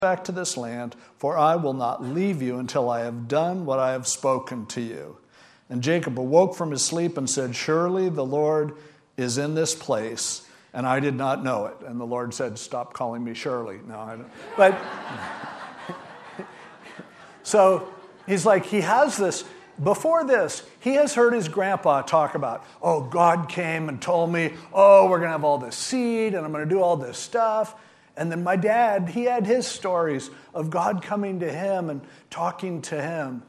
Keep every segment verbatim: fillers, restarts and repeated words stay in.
back to this land, for I will not leave you until I have done what I have spoken to you. And Jacob awoke from his sleep and said, surely the Lord is in this place, and I did not know it. And the Lord said, stop calling me Shirley. No, I don't. But so he's like, he has this. Before this, he has heard his grandpa talk about, oh, God came and told me, oh, we're going to have all this seed, and I'm going to do all this stuff. And then my dad, he had his stories of God coming to him and talking to him.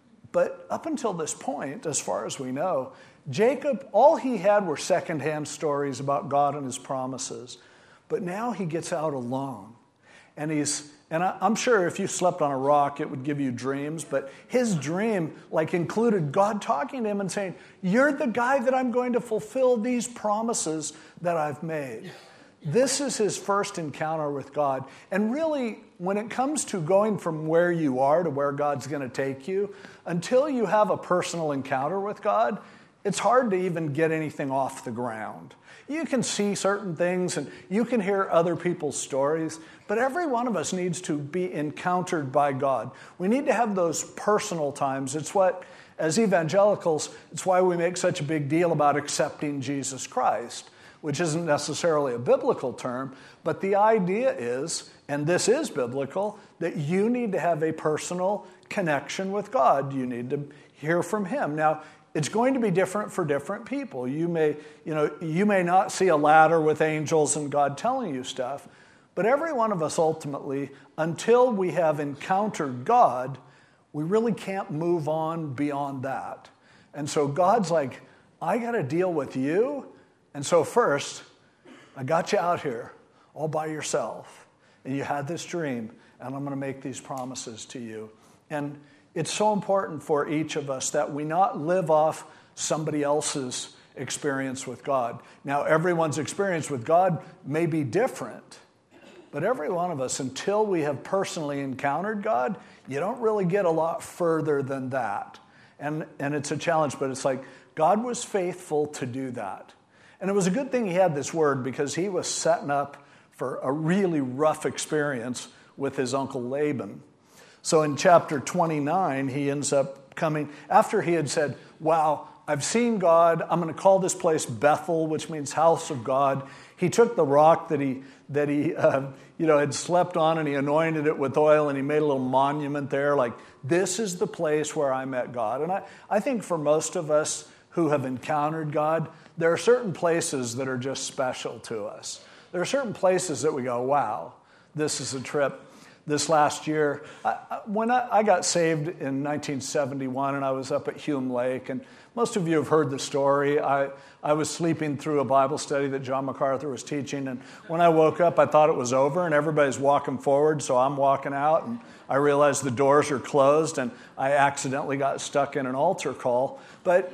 But up until this point, as far as we know, Jacob, all he had were secondhand stories about God and his promises. But now he gets out alone. And he's, and I, I'm sure if you slept on a rock, it would give you dreams. But his dream, like, included God talking to him and saying, you're the guy that I'm going to fulfill these promises that I've made. This is his first encounter with God. And really, when it comes to going from where you are to where God's going to take you, until you have a personal encounter with God, it's hard to even get anything off the ground. You can see certain things and you can hear other people's stories, but every one of us needs to be encountered by God. We need to have those personal times. It's what, as evangelicals, it's why we make such a big deal about accepting Jesus Christ, which isn't necessarily a biblical term, but the idea is, and this is biblical, that you need to have a personal connection with God. You need to hear from him. Now, it's going to be different for different people. You may, you know, you may not see a ladder with angels and God telling you stuff, but every one of us ultimately, until we have encountered God, we really can't move on beyond that. And so God's like, I got to deal with you. And so first, I got you out here all by yourself, and you had this dream, and I'm going to make these promises to you. And it's so important for each of us that we not live off somebody else's experience with God. Now, everyone's experience with God may be different, but every one of us, until we have personally encountered God, you don't really get a lot further than that. And, and it's a challenge, but it's like God was faithful to do that. And it was a good thing he had this word, because he was setting up for a really rough experience with his uncle Laban. So in chapter twenty-nine, he ends up coming, after he had said, wow, I've seen God, I'm going to call this place Bethel, which means house of God. He took the rock that he that he uh, you know had slept on, and he anointed it with oil, and he made a little monument there, like, this is the place where I met God. And I, I think for most of us who have encountered God, there are certain places that are just special to us. There are certain places that we go, wow, this is a trip. This last year, I, when I, I got saved in nineteen seventy-one, and I was up at Hume Lake, and most of you have heard the story. I, I was sleeping through a Bible study that John MacArthur was teaching, and when I woke up, I thought it was over, and everybody's walking forward, so I'm walking out, and I realized the doors are closed, and I accidentally got stuck in an altar call. But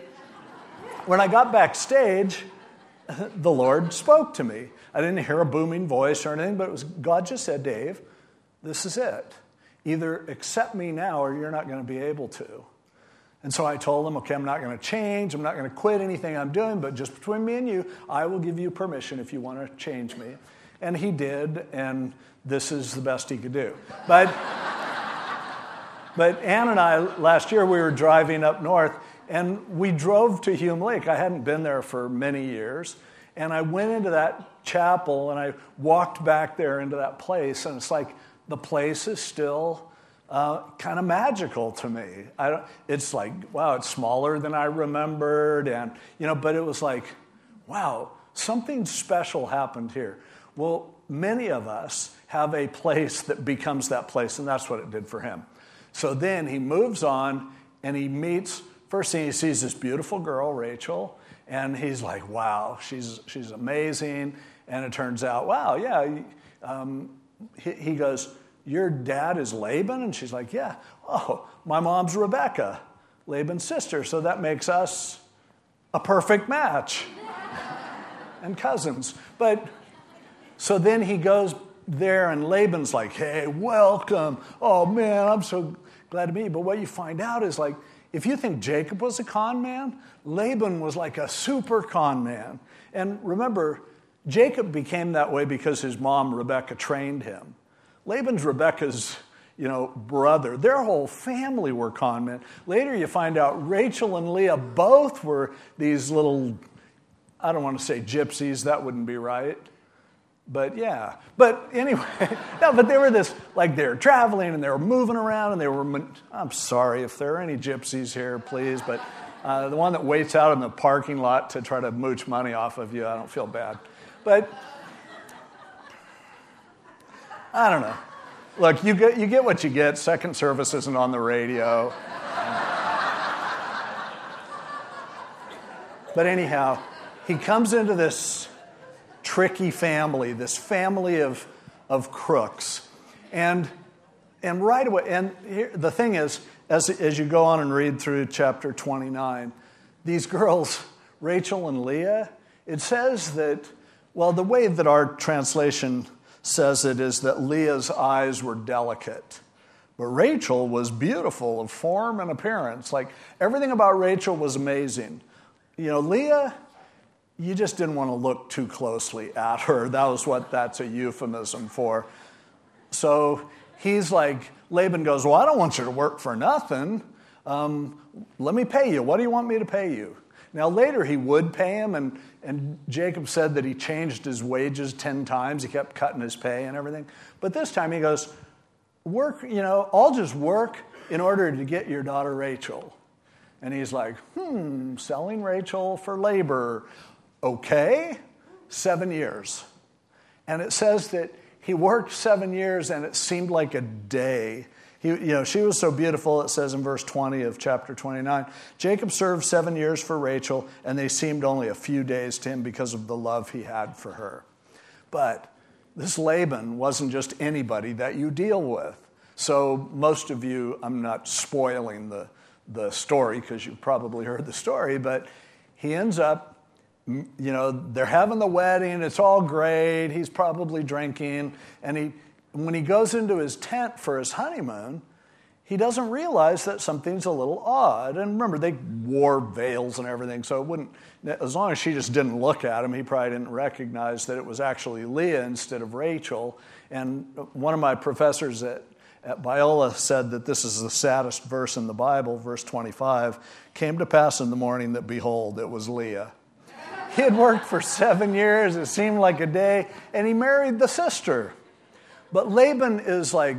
when I got backstage, the Lord spoke to me. I didn't hear a booming voice or anything, but it was God just said, Dave, this is it. Either accept me now or you're not going to be able to. And so I told him, okay, I'm not going to change. I'm not going to quit anything I'm doing, but just between me and you, I will give you permission if you want to change me. And he did, and this is the best he could do. But, but Ann and I, last year, we were driving up north, and we drove to Hume Lake. I hadn't been there for many years. And I went into that chapel, and I walked back there into that place, and it's like, the place is still uh, kind of magical to me. I don't, it's like, wow, it's smaller than I remembered, and you know, but it was like, wow, something special happened here. Well, many of us have a place that becomes that place, and that's what it did for him. So then he moves on, and he meets. First thing he sees this beautiful girl, Rachel, and he's like, wow, she's she's amazing. And it turns out, wow, yeah. Um, He, he goes, your dad is Laban? And she's like, yeah. Oh, my mom's Rebecca, Laban's sister. So that makes us a perfect match. And cousins. But so then he goes there, and Laban's like, hey, welcome. Oh, man, I'm so glad to meet you. But what you find out is, like, if you think Jacob was a con man, Laban was like a super con man. And remember, Jacob became that way because his mom, Rebecca, trained him. Laban's Rebekah's, you know, brother. Their whole family were con men. Later you find out Rachel and Leah both were these little, I don't want to say gypsies, that wouldn't be right. But yeah, but anyway, no, but they were this, like they were traveling and they were moving around and they were, I'm sorry if there are any gypsies here, please, but uh, the one that waits out in the parking lot to try to mooch money off of you, I don't feel bad. But I don't know. Look, you get, you get what you get. Second service isn't on the radio. But anyhow, he comes into this tricky family, this family of, of crooks. And, and right away, and here, the thing is, as, as you go on and read through chapter twenty-nine, these girls, Rachel and Leah, it says that, well, the way that our translation says it is that Leah's eyes were delicate. But Rachel was beautiful of form and appearance. Like, everything about Rachel was amazing. You know, Leah, you just didn't want to look too closely at her. That was what that's a euphemism for. So he's like, Laban goes, well, I don't want you to work for nothing. Um, let me pay you. What do you want me to pay you? Now, later he would pay him, and, and Jacob said that he changed his wages ten times. He kept cutting his pay and everything. But this time he goes, work, you know, I'll just work in order to get your daughter Rachel. And he's like, hmm, selling Rachel for labor. Okay, seven years. And it says that he worked seven years and it seemed like a day. He, you know, she was so beautiful, it says in verse twenty of chapter twenty-nine, Jacob served seven years for Rachel, and they seemed only a few days to him because of the love he had for her. But this Laban wasn't just anybody that you deal with. So most of you, I'm not spoiling the, the story because you've probably heard the story, but he ends up, you know, they're having the wedding, it's all great, he's probably drinking, and he when he goes into his tent for his honeymoon, he doesn't realize that something's a little odd. And remember, they wore veils and everything, so it wouldn't, as long as she just didn't look at him, he probably didn't recognize that it was actually Leah instead of Rachel. And one of my professors at, at Biola said that this is the saddest verse in the Bible, verse twenty-five, came to pass in the morning that, behold, it was Leah. He had worked for seven years, it seemed like a day, and he married the sister. But Laban is like,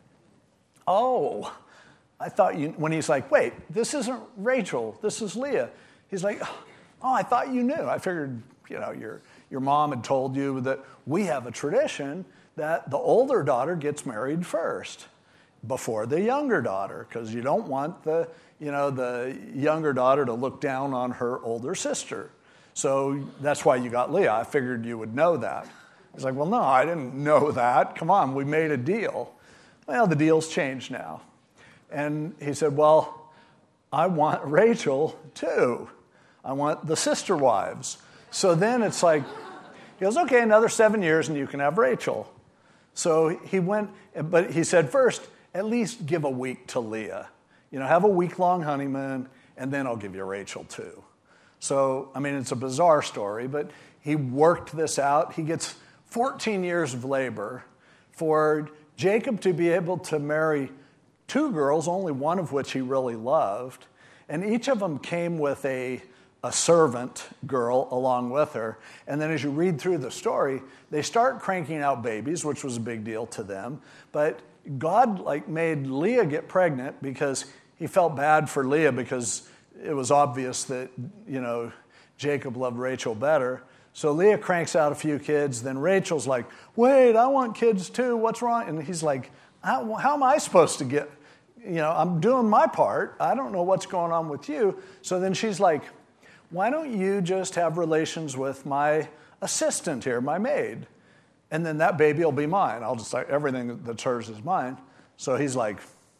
oh, I thought you, when he's like, wait, this isn't Rachel, this is Leah. He's like, oh, I thought you knew. I figured, you know, your, your mom had told you that we have a tradition that the older daughter gets married first before the younger daughter, because you don't want the, you know, the younger daughter to look down on her older sister. So that's why you got Leah. I figured you would know that. He's like, well, no, I didn't know that. Come on, we made a deal. Well, the deal's changed now. And he said, well, I want Rachel too. I want the sister wives. So then it's like, he goes, okay, another seven years and you can have Rachel. So he went, but he said, first, at least give a week to Leah. You know, have a week-long honeymoon, and then I'll give you Rachel too. So, I mean, it's a bizarre story, but he worked this out. He gets fourteen years of labor for Jacob to be able to marry two girls, only one of which he really loved. And each of them came with a, a servant girl along with her. And then as you read through the story, they start cranking out babies, which was a big deal to them. But God like made Leah get pregnant because he felt bad for Leah because it was obvious that, you know, Jacob loved Rachel better. So Leah cranks out a few kids. Then Rachel's like, wait, I want kids too. What's wrong? And he's like, how, how am I supposed to get, you know, I'm doing my part. I don't know what's going on with you. So then she's like, why don't you just have relations with my assistant here, my maid? And then that baby will be mine. I'll just like, everything that's hers is mine. So he's like,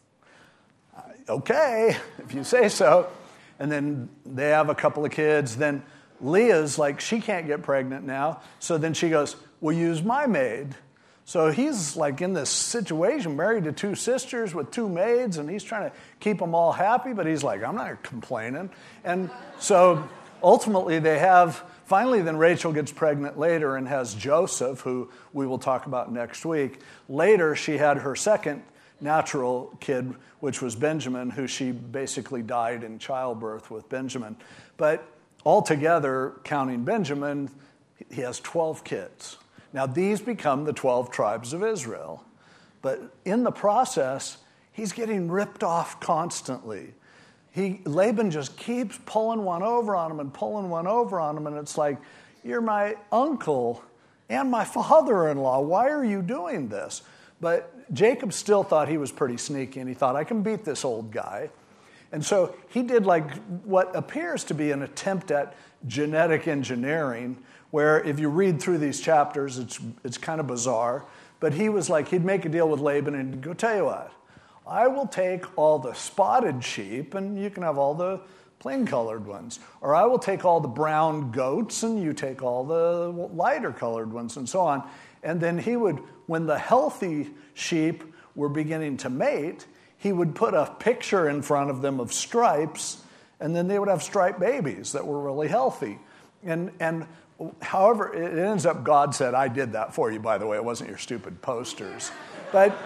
okay, if you say so. And then they have a couple of kids. Then Leah's like, she can't get pregnant now. So then she goes, well, use my maid. So he's like in this situation, married to two sisters with two maids, and he's trying to keep them all happy, but he's like, I'm not complaining. And so ultimately they have finally, then Rachel gets pregnant later and has Joseph, who we will talk about next week. Later, she had her second natural kid, which was Benjamin, who she basically died in childbirth with Benjamin. But altogether, counting Benjamin, he has twelve kids. Now, these become the twelve tribes of Israel. But in the process, he's getting ripped off constantly. He, Laban just keeps pulling one over on him and pulling one over on him, and it's like, you're my uncle and my father-in-law. Why are you doing this? But Jacob still thought he was pretty sneaky, and he thought, I can beat this old guy. And so he did like what appears to be an attempt at genetic engineering, where if you read through these chapters, it's it's kind of bizarre. But he was like, he'd make a deal with Laban and he'd go, tell you what, I will take all the spotted sheep and you can have all the plain-colored ones. Or I will take all the brown goats and you take all the lighter-colored ones, and so on. And then he would, when the healthy sheep were beginning to mate, he would put a picture in front of them of stripes, and then they would have striped babies that were really healthy. And and however, it ends up God said, I did that for you, by the way. It wasn't your stupid posters. But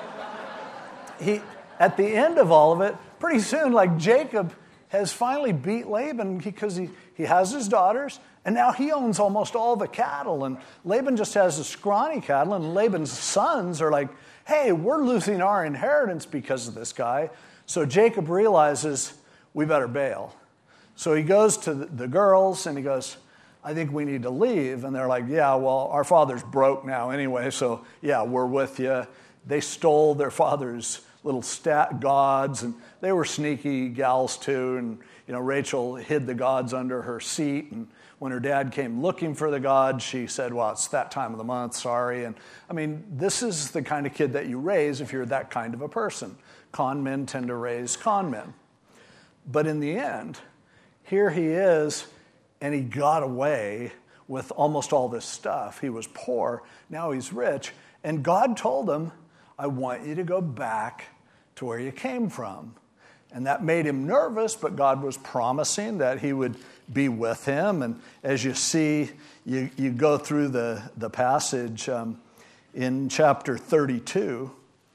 he, at the end of all of it, pretty soon, like Jacob has finally beat Laban because he, he has his daughters, and now he owns almost all the cattle. And Laban just has the scrawny cattle, and Laban's sons are like, hey, we're losing our inheritance because of this guy. So Jacob realizes, we better bail. So he goes to the girls, and he goes, I think we need to leave. And they're like, yeah, well, our father's broke now anyway, so yeah, we're with you. They stole their father's little stat gods, and they were sneaky gals too. And you know, Rachel hid the gods under her seat, and when her dad came looking for the gods, she said, well, it's that time of the month, sorry. And I mean, this is the kind of kid that you raise if you're that kind of a person. Con men tend to raise con men. But in the end, here he is, and he got away with almost all this stuff. He was poor, now he's rich. And God told him, I want you to go back to where you came from. And that made him nervous, but God was promising that he would be with him. And as you see, you, you go through the, the passage um, in chapter thirty-two,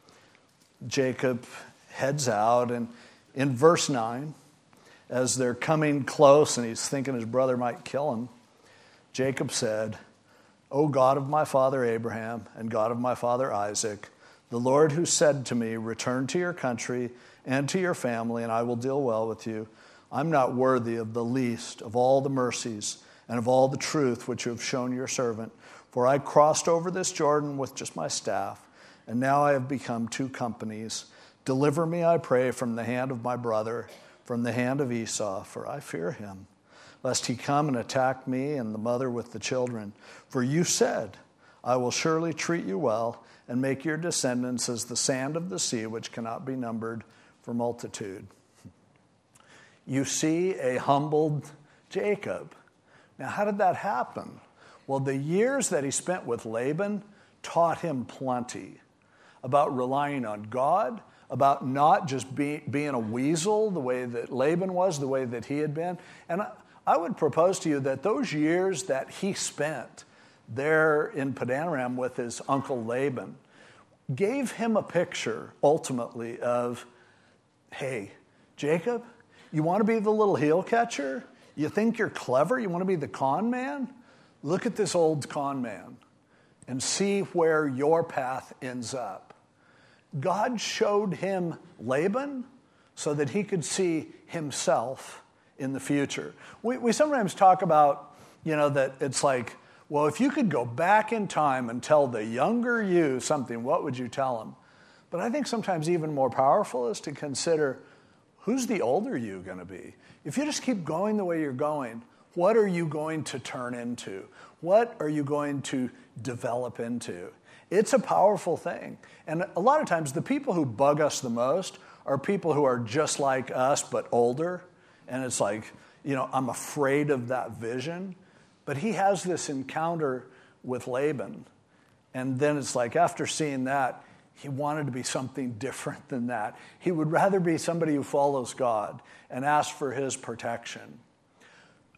Jacob heads out, and in verse nine, as they're coming close and he's thinking his brother might kill him, Jacob said, O God of my father Abraham and God of my father Isaac, the Lord who said to me, return to your country and to your family, and I will deal well with you. I'm not worthy of the least of all the mercies and of all the truth which you have shown your servant. For I crossed over this Jordan with just my staff, and now I have become two companies. Deliver me, I pray, from the hand of my brother, from the hand of Esau, for I fear him, lest he come and attack me and the mother with the children. For you said, I will surely treat you well and make your descendants as the sand of the sea, which cannot be numbered for multitude. You see a humbled Jacob. Now, how did that happen? Well, the years that he spent with Laban taught him plenty about relying on God, about not just be, being a weasel the way that Laban was, the way that he had been. And I, I would propose to you that those years that he spent there in Padanaram with his uncle Laban gave him a picture, ultimately, of, hey, Jacob, you want to be the little heel catcher? You think you're clever? You want to be the con man? Look at this old con man and see where your path ends up. God showed him Laban so that he could see himself in the future. We, we sometimes talk about, you know, that it's like, well, if you could go back in time and tell the younger you something, what would you tell him? But I think sometimes even more powerful is to consider, who's the older you going to be? If you just keep going the way you're going, what are you going to turn into? What are you going to develop into? It's a powerful thing. And a lot of times the people who bug us the most are people who are just like us but older. And it's like, you know, I'm afraid of that vision. But he has this encounter with Laban. And then it's like, after seeing that, he wanted to be something different than that. He would rather be somebody who follows God and asks for his protection.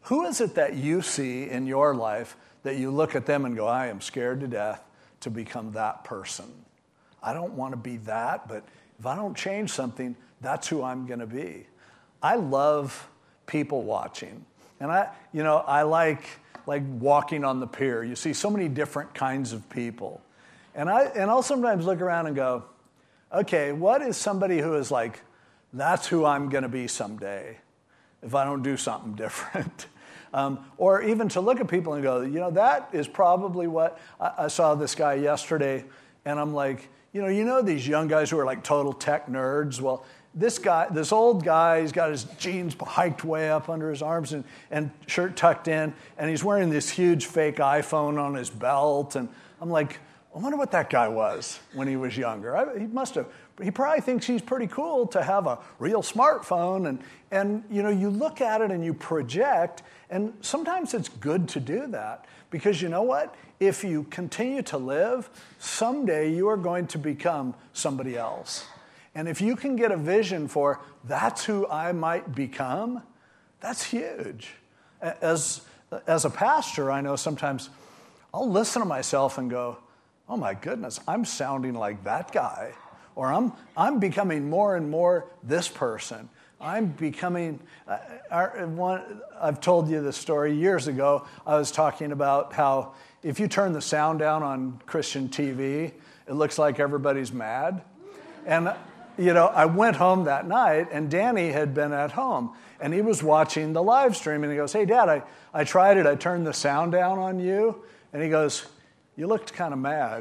Who is it that you see in your life that you look at them and go, I am scared to death to become that person? I don't want to be that, but if I don't change something, that's who I'm going to be. I love people watching. And I, you know, I like like walking on the pier. You see so many different kinds of people. And I and I'll sometimes look around and go, okay, what is somebody who is like, that's who I'm going to be someday if I don't do something different? Um, or even to look at people and go, you know, that is probably what, I, I saw this guy yesterday, and I'm like, you know, you know these young guys who are like total tech nerds? Well, this guy, this old guy, he's got his jeans hiked way up under his arms and, and shirt tucked in, and he's wearing this huge fake iPhone on his belt, and I'm like, I wonder what that guy was when he was younger. I, he must have, he probably thinks he's pretty cool to have a real smartphone, and, and you know, you look at it and you project, and sometimes it's good to do that, because you know what? If you continue to live, someday you are going to become somebody else. And if you can get a vision for, that's who I might become, that's huge. As, as a pastor, I know sometimes I'll listen to myself and go, oh my goodness, I'm sounding like that guy. Or I'm, I'm becoming more and more this person. I'm becoming, uh, our, one, I've told you this story years ago. I was talking about how if you turn the sound down on Christian T V, it looks like everybody's mad. And, you know, I went home that night, and Danny had been at home, and he was watching the live stream, and he goes, hey, Dad, I, I tried it. I turned the sound down on you. And he goes, you looked kind of mad.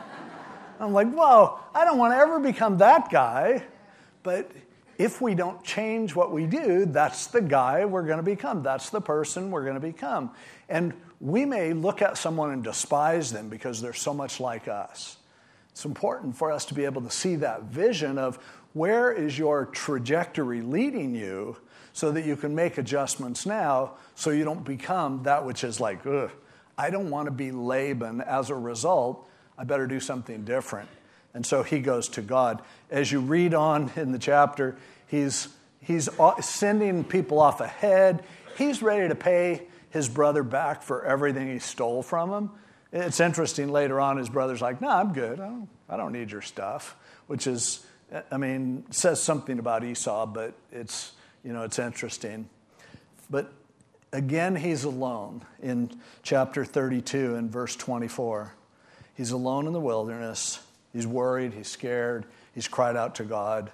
I'm like, whoa, I don't want to ever become that guy. But if we don't change what we do, that's the guy we're going to become. That's the person we're going to become. And we may look at someone and despise them because they're so much like us. It's important for us to be able to see that vision of where is your trajectory leading you so that you can make adjustments now so you don't become that which is like, ugh, I don't want to be Laban. As a result, I better do something different. And so he goes to God. As you read on in the chapter, he's, he's sending people off ahead. He's ready to pay his brother back for everything he stole from him. It's interesting, later on, his brother's like, no, I'm good. I don't, I don't need your stuff, which is, I mean, says something about Esau, but it's, you know, it's interesting. But again, he's alone in chapter thirty-two and verse twenty-four. He's alone in the wilderness. He's worried. He's scared. He's cried out to God.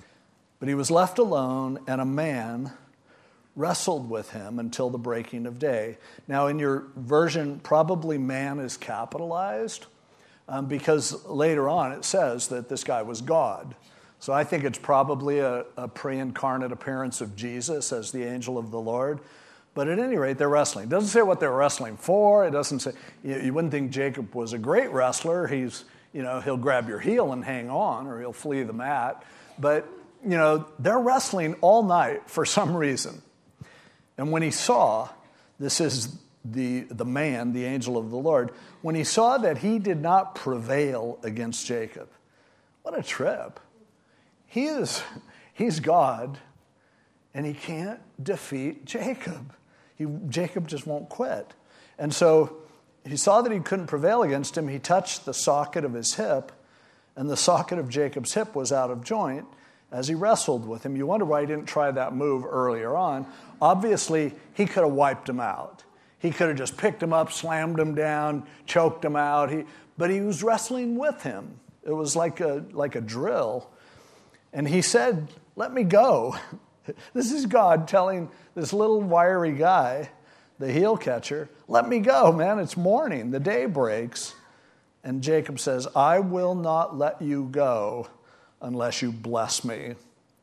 But he was left alone, and a man wrestled with him until the breaking of day. Now, in your version, probably man is capitalized um, because later on it says that this guy was God. So I think it's probably a, a pre-incarnate appearance of Jesus as the angel of the Lord. But at any rate, they're wrestling. It doesn't say what they're wrestling for. It doesn't say, you, you wouldn't think Jacob was a great wrestler. He's, you know, he'll grab your heel and hang on, or he'll flee the mat. But, you know, they're wrestling all night for some reason. And when he saw, this is the, the man, the angel of the Lord, when he saw that he did not prevail against Jacob, what a trip. He is, he's God, and he can't defeat Jacob. He, Jacob just won't quit. And so he saw that he couldn't prevail against him. He touched the socket of his hip, and the socket of Jacob's hip was out of joint as he wrestled with him. You wonder why he didn't try that move earlier on. Obviously, he could have wiped him out. He could have just picked him up, slammed him down, choked him out. He, but he was wrestling with him. It was like a, like a drill. And he said, let me go. This is God telling this little wiry guy, the heel catcher, let me go, man. It's morning. The day breaks. And Jacob says, I will not let you go unless you bless me.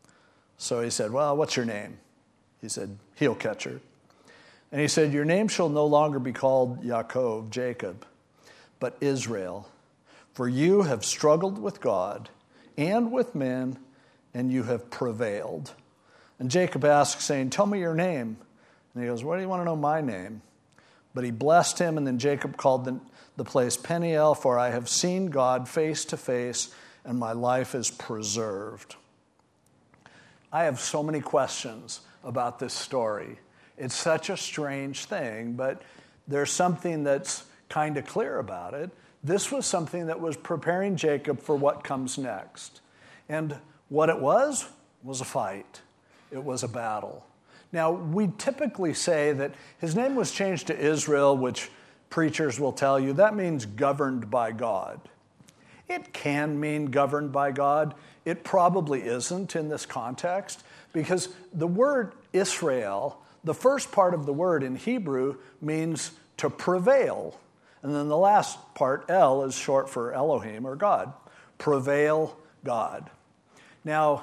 So he said, well, what's your name? He said, heel catcher. And he said, your name shall no longer be called Yaakov, Jacob, but Israel. For you have struggled with God and with men, and you have prevailed. And Jacob asked, saying, tell me your name. And he goes, why do you want to know my name? But he blessed him, and then Jacob called the, the place Peniel, for I have seen God face to face, and my life is preserved. I have so many questions about this story. It's such a strange thing, but there's something that's kind of clear about it. This was something that was preparing Jacob for what comes next. And what it was, was a fight. It was a battle. Now, we typically say that his name was changed to Israel, which preachers will tell you that means governed by God. It can mean governed by God. It probably isn't in this context, because the word Israel, the first part of the word in Hebrew means to prevail. And then the last part, El, is short for Elohim or God. Prevail God. Now,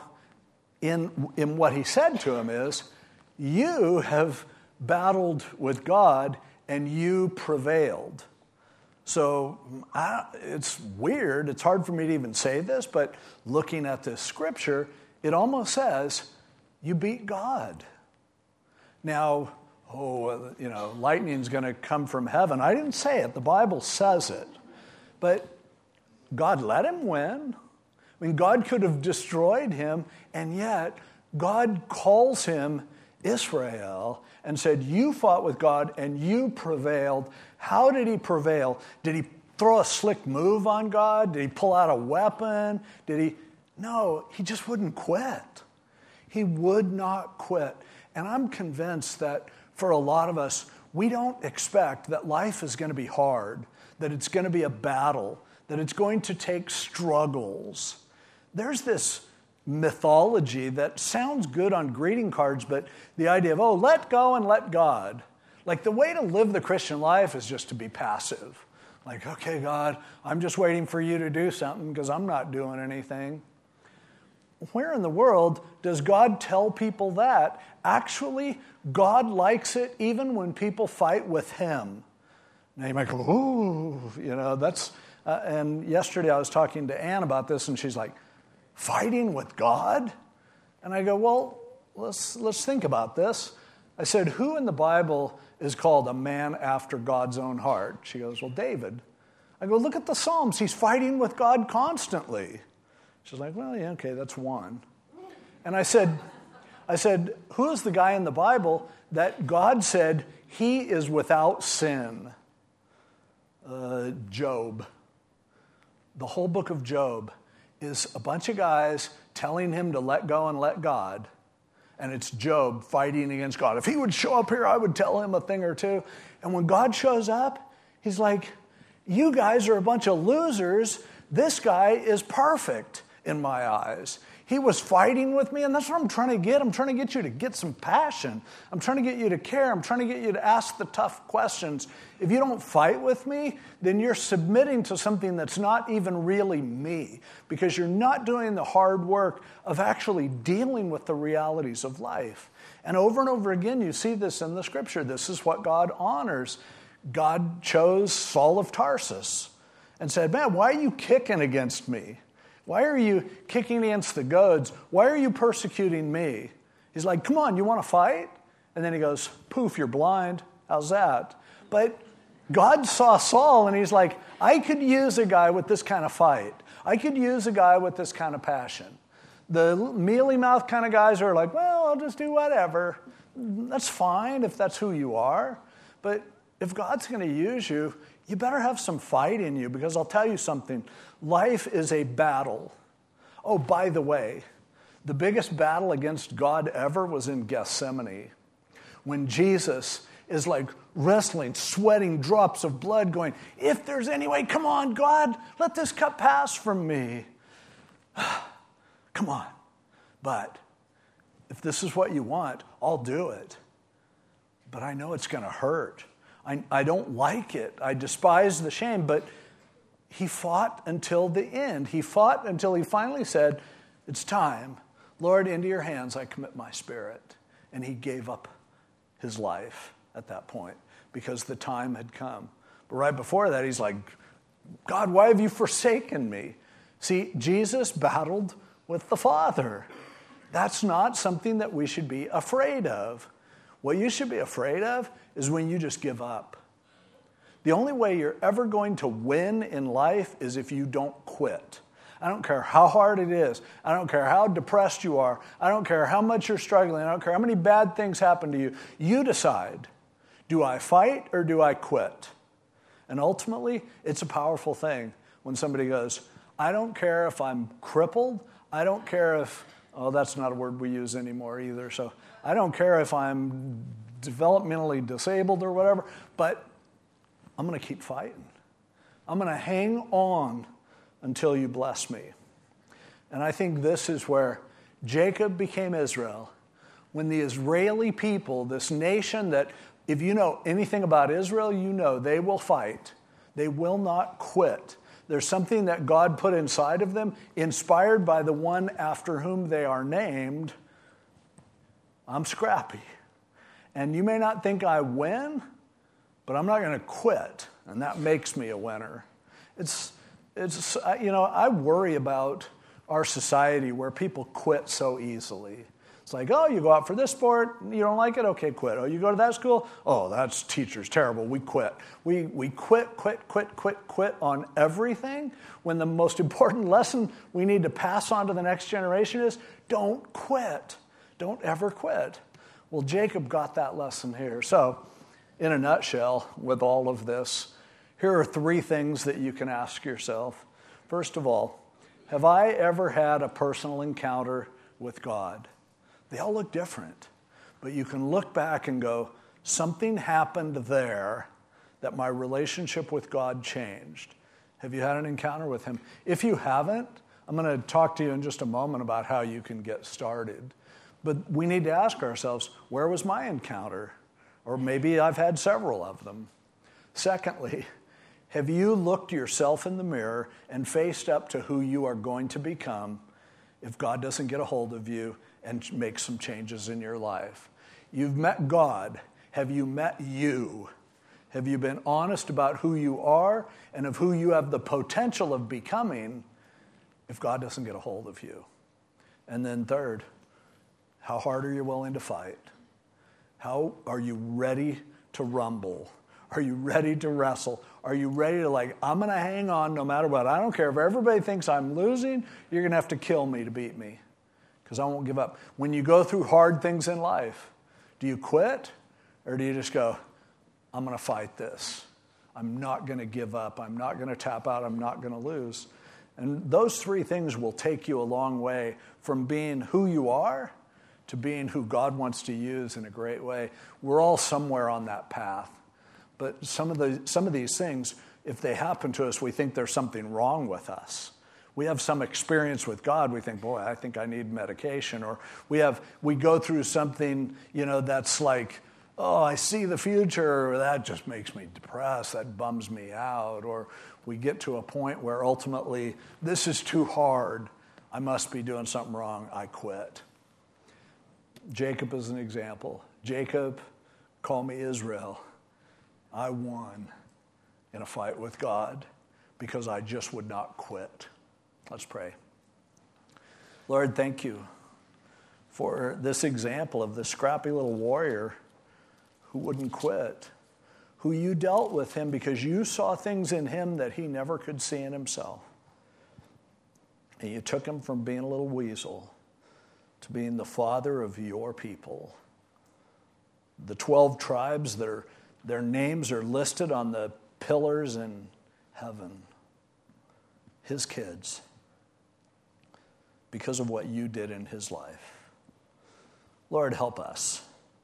in, in what he said to him is, you have battled with God and you prevailed. So I, it's weird. It's hard for me to even say this, but looking at this scripture, it almost says, you beat God. Now, oh, you know, lightning's going to come from heaven. I didn't say it. The Bible says it. But God let him win. I mean, God could have destroyed him, and yet God calls him Israel and said, you fought with God and you prevailed. How did he prevail? Did he throw a slick move on God? Did he pull out a weapon? Did he? No, he just wouldn't quit. He would not quit. And I'm convinced that for a lot of us, we don't expect that life is going to be hard, that it's going to be a battle, that it's going to take struggles. There's this mythology that sounds good on greeting cards, but the idea of, oh, let go and let God. Like the way to live the Christian life is just to be passive. Like, okay, God, I'm just waiting for you to do something because I'm not doing anything. Where in the world does God tell people that? Actually, God likes it even when people fight with him. Now you might go, ooh, you know, that's, uh, and yesterday I was talking to Ann about this and she's like, fighting with God? And I go, well, let's let's think about this. I said, who in the Bible is called a man after God's own heart? She goes, well, David. I go, look at the Psalms. He's fighting with God constantly. She's like, well, yeah, okay, that's one. And I said, I said, who is the guy in the Bible that God said he is without sin? Uh, Job. The whole book of Job is a bunch of guys telling him to let go and let God. And it's Job fighting against God. If he would show up here, I would tell him a thing or two. And when God shows up, he's like, you guys are a bunch of losers. This guy is perfect in my eyes. He was fighting with me, and that's what I'm trying to get. I'm trying to get you to get some passion. I'm trying to get you to care. I'm trying to get you to ask the tough questions. If you don't fight with me, then you're submitting to something that's not even really me, because you're not doing the hard work of actually dealing with the realities of life. And over and over again, you see this in the scripture. This is what God honors. God chose Saul of Tarsus and said, man, why are you kicking against me? Why are you kicking against the goads? Why are you persecuting me? He's like, come on, you want to fight? And then he goes, poof, you're blind. How's that? But God saw Saul and he's like, I could use a guy with this kind of fight. I could use a guy with this kind of passion. The mealy-mouthed kind of guys are like, well, I'll just do whatever. That's fine if that's who you are. But if God's going to use you, you better have some fight in you, because I'll tell you something. Life is a battle. Oh, by the way, the biggest battle against God ever was in Gethsemane, when Jesus is like wrestling, sweating drops of blood, going, if there's any way, come on, God, let this cup pass from me. Come on. But if this is what you want, I'll do it. But I know it's going to hurt. I, I don't like it. I despise the shame. But he fought until the end. He fought until he finally said, it's time. Lord, into your hands I commit my spirit. And he gave up his life at that point because the time had come. But right before that, he's like, God, why have you forsaken me? See, Jesus battled with the Father. That's not something that we should be afraid of. What you should be afraid of is when you just give up. The only way you're ever going to win in life is if you don't quit. I don't care how hard it is. I don't care how depressed you are. I don't care how much you're struggling. I don't care how many bad things happen to you. You decide, do I fight or do I quit? And ultimately, it's a powerful thing when somebody goes, I don't care if I'm crippled. I don't care if, oh, that's not a word we use anymore either. So I don't care if I'm developmentally disabled or whatever, but I'm going to keep fighting. I'm going to hang on until you bless me. And I think this is where Jacob became Israel. When the Israeli people, this nation that, if you know anything about Israel, you know they will fight. They will not quit. There's something that God put inside of them, inspired by the one after whom they are named. I'm scrappy. And you may not think I win, but I'm not going to quit. And that makes me a winner. It's, it's, you know, I worry about our society where people quit so easily. It's like, oh, you go out for this sport, you don't like it? Okay, quit. Oh, you go to that school? Oh, that's teacher's terrible. We quit. We, we quit, quit, quit, quit, quit on everything when the most important lesson we need to pass on to the next generation is don't quit. Don't ever quit. Well, Jacob got that lesson here. So, in a nutshell, with all of this, here are three things that you can ask yourself. First of all, have I ever had a personal encounter with God? They all look different, but you can look back and go, something happened there that my relationship with God changed. Have you had an encounter with him? If you haven't, I'm going to talk to you in just a moment about how you can get started. But we need to ask ourselves, where was my encounter? Or maybe I've had several of them. Secondly, have you looked yourself in the mirror and faced up to who you are going to become if God doesn't get a hold of you and make some changes in your life? You've met God. Have you met you? Have you been honest about who you are and of who you have the potential of becoming if God doesn't get a hold of you? And then third, how hard are you willing to fight? How are you ready to rumble? Are you ready to wrestle? Are you ready to like, I'm going to hang on no matter what. I don't care if everybody thinks I'm losing, you're going to have to kill me to beat me because I won't give up. When you go through hard things in life, do you quit or do you just go, I'm going to fight this. I'm not going to give up. I'm not going to tap out. I'm not going to lose. And those three things will take you a long way from being who you are to being who God wants to use in a great way. We're all somewhere on that path. But some of the some of these things, if they happen to us, we think there's something wrong with us. We have some experience with God. We think, boy, I think I need medication. Or we have we go through something, you know, that's like, oh, I see the future. Or that just makes me depressed. That bums me out. Or we get to a point where ultimately, this is too hard. I must be doing something wrong. I quit. Jacob is an example. Jacob, call me Israel. I won in a fight with God because I just would not quit. Let's pray. Lord, thank you for this example of this scrappy little warrior who wouldn't quit, who you dealt with him because you saw things in him that he never could see in himself. And you took him from being a little weasel to being the father of your people. The twelve tribes, their, their names are listed on the pillars in heaven. His kids. Because of what you did in his life. Lord, help us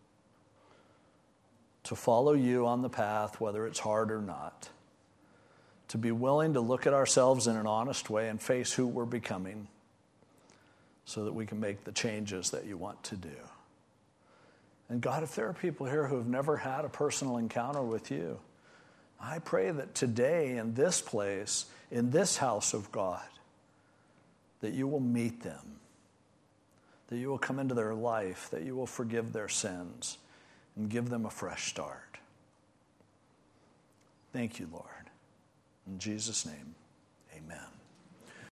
to follow you on the path, whether it's hard or not. To be willing to look at ourselves in an honest way and face who we're becoming, so that we can make the changes that you want to do. And God, if there are people here who have never had a personal encounter with you, I pray that today in this place, in this house of God, that you will meet them, that you will come into their life, that you will forgive their sins and give them a fresh start. Thank you, Lord. In Jesus' name, amen.